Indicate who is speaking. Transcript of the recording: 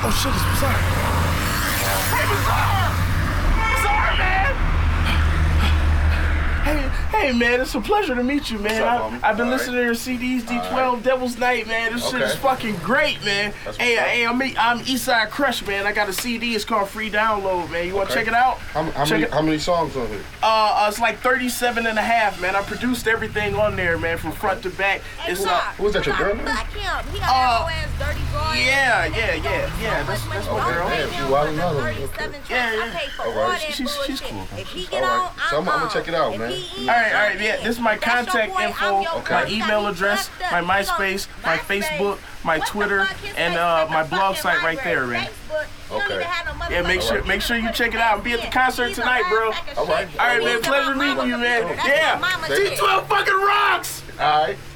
Speaker 1: Oh shit, it's Bizarre. Hey, Bizarre! Bizarre, man! Hey, man, it's a pleasure to meet you, man. I've been listening to your CDs, D12, Devil's Night, man. This shit is fucking great, man. Hey, I'm Eastside Crush, man. I got a CD. It's called Free Download, man. You want to check it out?
Speaker 2: How many songs on here?
Speaker 1: It's like 37 and a half, man. I produced everything on there, man, from front to back.
Speaker 3: Hey,
Speaker 1: It's
Speaker 2: Who's that, your girl?
Speaker 3: Fuck him. He got that ass dirty drawing.
Speaker 1: Yeah. That's my girl.
Speaker 3: I pay for all that bullshit.
Speaker 1: She's cool.
Speaker 3: If he get on,
Speaker 2: So I'm gonna check it out, man.
Speaker 1: All right, yeah. This is my contact info, my email address, my MySpace, my Facebook, my Twitter, and my blog site right there, man.
Speaker 2: Okay.
Speaker 1: Yeah, make sure you check it out and be at the concert tonight, bro.
Speaker 2: All right,
Speaker 1: man. Pleasure meeting you, man. Yeah. D12 fucking rocks.
Speaker 2: All right.